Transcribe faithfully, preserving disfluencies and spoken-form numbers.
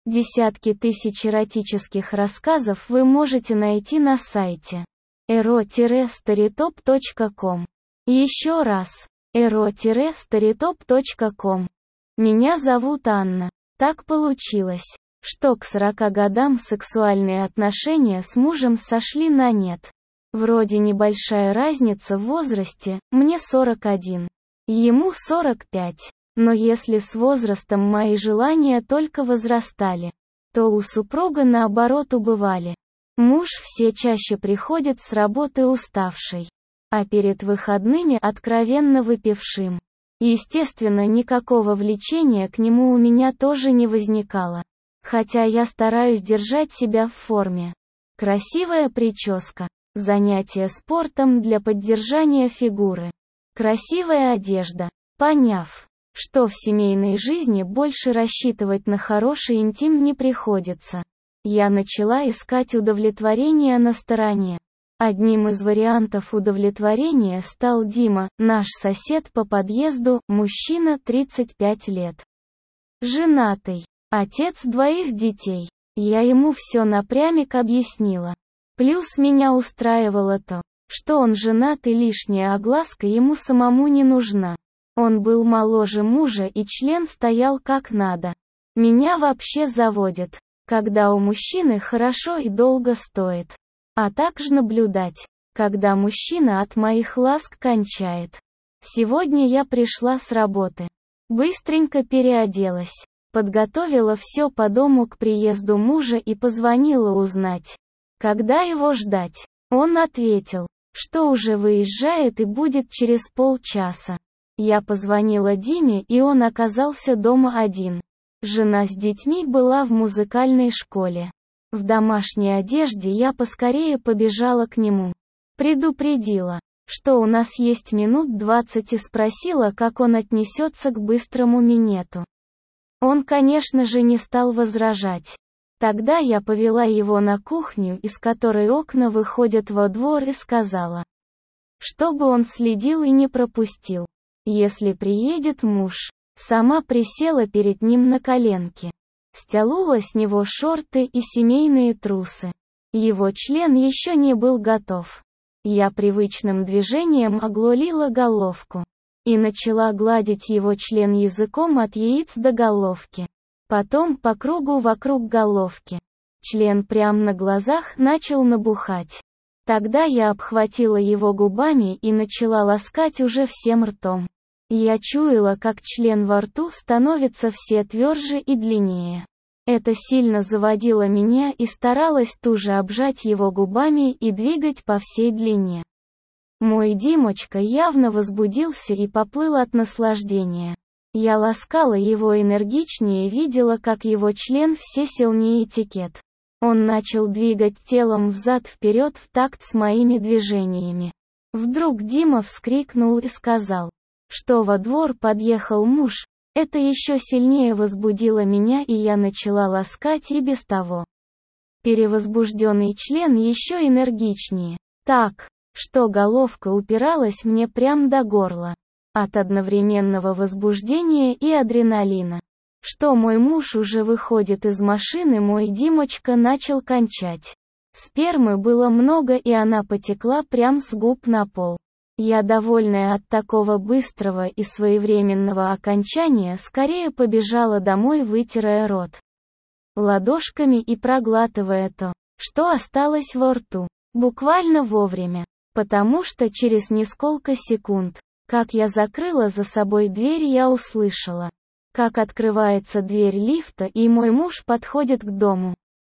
Десятки тысяч эротических рассказов вы можете найти на сайте эро старитоп точка ком. Еще раз, эро старитоп точка ком. Меня зовут Анна. Так получилось, что к сорока годам сексуальные отношения с мужем сошли на нет. Вроде небольшая разница в возрасте, мне сорок один, ему сорок пять. Но если с возрастом мои желания только возрастали, то у супруга наоборот убывали. Муж все чаще приходит с работы уставший, а перед выходными откровенно выпившим. Естественно, никакого влечения к нему у меня тоже не возникало. Хотя я стараюсь держать себя в форме. Красивая прическа, занятия спортом для поддержания фигуры, красивая одежда. Поняв, что в семейной жизни больше рассчитывать на хороший интим не приходится, я начала искать удовлетворение на стороне. Одним из вариантов удовлетворения стал Дима, наш сосед по подъезду, мужчина тридцать пять лет. Женатый, отец двоих детей. Я ему все напрямик объяснила. Плюс меня устраивало то, что он женат и лишняя огласка ему самому не нужна. Он был моложе мужа и член стоял как надо. Меня вообще заводит, когда у мужчины хорошо и долго стоит. А также наблюдать, когда мужчина от моих ласк кончает. Сегодня я пришла с работы. Быстренько переоделась, подготовила все по дому к приезду мужа и позвонила узнать, когда его ждать. Он ответил, что уже выезжает и будет через полчаса. Я позвонила Диме, и он оказался дома один. Жена с детьми была в музыкальной школе. В домашней одежде я поскорее побежала к нему. Предупредила, что у нас есть минут двадцать, и спросила, как он отнесется к быстрому минету. Он, конечно же, не стал возражать. Тогда я повела его на кухню, из которой окна выходят во двор, и сказала, чтобы он следил и не пропустил. Если приедет муж, сама присела перед ним на коленки. Стянула с него шорты и семейные трусы. Его член еще не был готов. Я привычным движением оглолила головку и начала гладить его член языком от яиц до головки. Потом по кругу вокруг головки. Член прямо на глазах начал набухать. Тогда я обхватила его губами и начала ласкать уже всем ртом. Я чуяла, как член во рту становится все тверже и длиннее. Это сильно заводило меня, и старалась туже обжать его губами и двигать по всей длине. Мой Димочка явно возбудился и поплыл от наслаждения. Я ласкала его энергичнее, видела, как его член все сильнее текет. Он начал двигать телом взад-вперед в такт с моими движениями. Вдруг Дима вскрикнул и сказал, что во двор подъехал муж. Это еще сильнее возбудило меня, и я начала ласкать и без того перевозбужденный член еще энергичнее. Так, что головка упиралась мне прямо до горла. От одновременного возбуждения и адреналина. Что мой муж уже выходит из машины, мой Димочка начал кончать. Спермы было много, и она потекла прям с губ на пол. Я, довольная от такого быстрого и своевременного окончания, скорее побежала домой, вытирая рот ладошками и проглатывая то, что осталось во рту. Буквально вовремя. Потому что через несколько секунд, как я закрыла за собой дверь, я услышала, как открывается дверь лифта, и мой муж подходит к дому.